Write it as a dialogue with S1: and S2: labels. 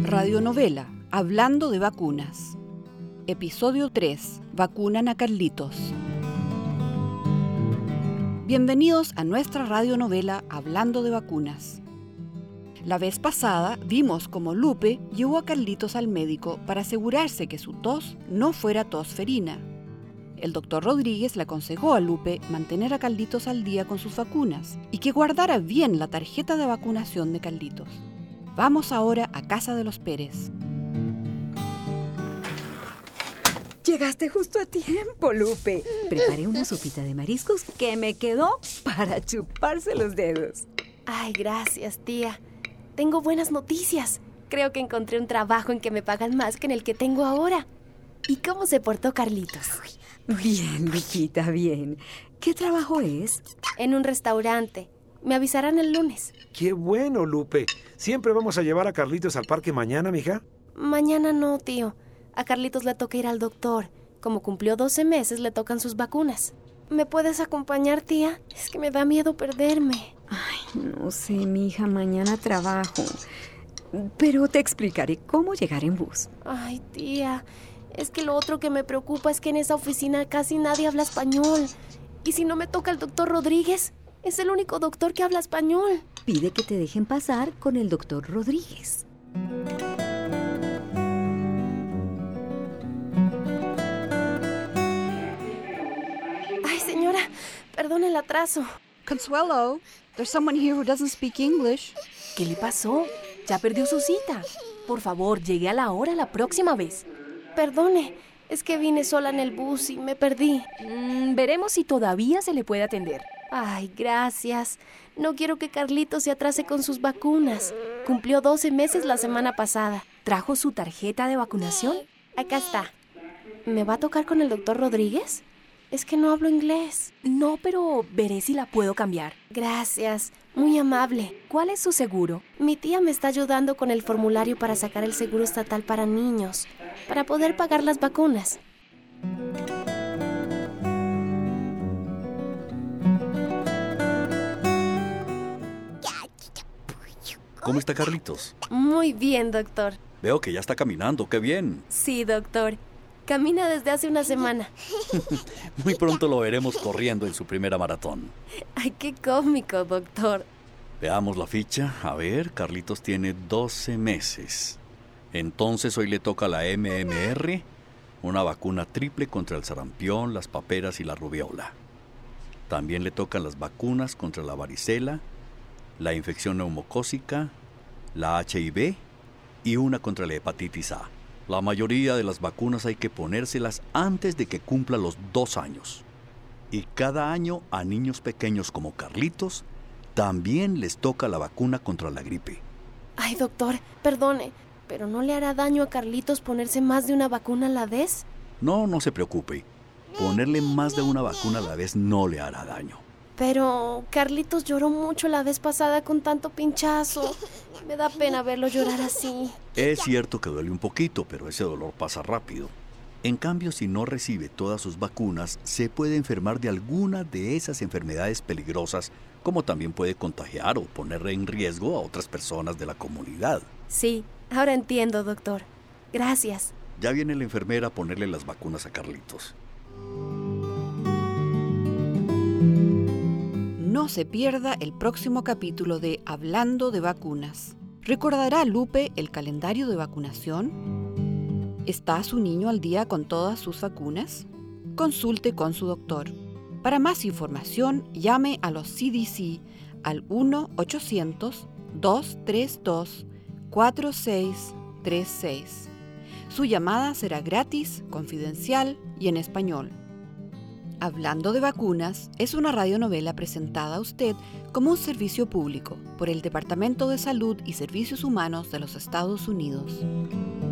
S1: Radionovela Hablando de Vacunas. Episodio 3. Vacunan a Carlitos. Bienvenidos a nuestra radionovela Hablando de Vacunas. La vez pasada vimos cómo Lupe llevó a Carlitos al médico para asegurarse que su tos no fuera tos ferina. El doctor Rodríguez le aconsejó a Lupe mantener a Carlitos al día con sus vacunas y que guardara bien la tarjeta de vacunación de Carlitos. Vamos ahora a casa de los Pérez.
S2: Llegaste justo a tiempo, Lupe. Preparé una sopita de mariscos que me quedó para chuparse los dedos.
S3: Ay, gracias, tía. Tengo buenas noticias. Creo que encontré un trabajo en que me pagan más que en el que tengo ahora. ¿Y cómo se portó Carlitos?
S2: Bien, Lupita, bien. ¿Qué trabajo es?
S3: En un restaurante. Me avisarán el lunes.
S4: ¡Qué bueno, Lupe! ¿Siempre vamos a llevar a Carlitos al parque mañana, mija?
S3: Mañana no, tío. A Carlitos le toca ir al doctor. Como cumplió 12 meses, le tocan sus vacunas. ¿Me puedes acompañar, tía? Es que me da miedo perderme.
S2: Ay, no sé, mija, mañana trabajo. Pero te explicaré cómo llegar en bus.
S3: Ay, tía, es que lo otro que me preocupa es que en esa oficina casi nadie habla español. ¿Y si no me toca el doctor Rodríguez? Es el único doctor que habla español.
S2: Pide que te dejen pasar con el doctor Rodríguez.
S3: Ay, señora, perdón el atraso.
S1: Consuelo, there's someone here who doesn't speak English.
S5: ¿Qué le pasó? Ya perdió su cita. Por favor, llegue a la hora la próxima vez.
S3: Perdone, es que vine sola en el bus y me perdí.
S5: Veremos si todavía se le puede atender.
S3: Ay, gracias. No quiero que Carlitos se atrase con sus vacunas. Cumplió 12 meses la semana pasada.
S5: ¿Trajo su tarjeta de vacunación?
S3: Acá está. ¿Me va a tocar con el doctor Rodríguez? Es que no hablo inglés.
S5: No, pero veré si la puedo cambiar.
S3: Gracias, muy amable.
S5: ¿Cuál es su seguro?
S3: Mi tía me está ayudando con el formulario para sacar el seguro estatal para niños, para poder pagar las vacunas.
S6: ¿Cómo está Carlitos?
S3: Muy bien, doctor.
S6: Veo que ya está caminando, ¡qué bien!
S3: Sí, doctor. Camina desde hace una semana.
S6: Muy pronto lo veremos corriendo en su primera maratón.
S3: Ay, qué cómico, doctor.
S6: Veamos la ficha. A ver, Carlitos tiene 12 meses. Entonces hoy le toca la MMR, una vacuna triple contra el sarampión, las paperas y la rubiola. También le tocan las vacunas contra la varicela, la infección neumocócica, la HIV y una contra la hepatitis A. La mayoría de las vacunas hay que ponérselas antes de que cumpla los 2 años. Y cada año a niños pequeños como Carlitos también les toca la vacuna contra la gripe.
S3: Ay, doctor, perdone, ¿pero no le hará daño a Carlitos ponerse más de una vacuna a la vez?
S6: No, no se preocupe. Ponerle más de una vacuna a la vez no le hará daño.
S3: Pero Carlitos lloró mucho la vez pasada con tanto pinchazo. Me da pena verlo llorar así.
S6: Es cierto que duele un poquito, pero ese dolor pasa rápido. En cambio, si no recibe todas sus vacunas, se puede enfermar de alguna de esas enfermedades peligrosas, como también puede contagiar o poner en riesgo a otras personas de la comunidad.
S3: Sí, ahora entiendo, doctor. Gracias.
S6: Ya viene la enfermera a ponerle las vacunas a Carlitos.
S1: No se pierda el próximo capítulo de Hablando de Vacunas. ¿Recordará Lupe el calendario de vacunación? ¿Está su niño al día con todas sus vacunas? Consulte con su doctor. Para más información, llame a los CDC al 1-800-232-4636. Su llamada será gratis, confidencial y en español. Hablando de Vacunas es una radionovela presentada a usted como un servicio público por el Departamento de Salud y Servicios Humanos de los Estados Unidos.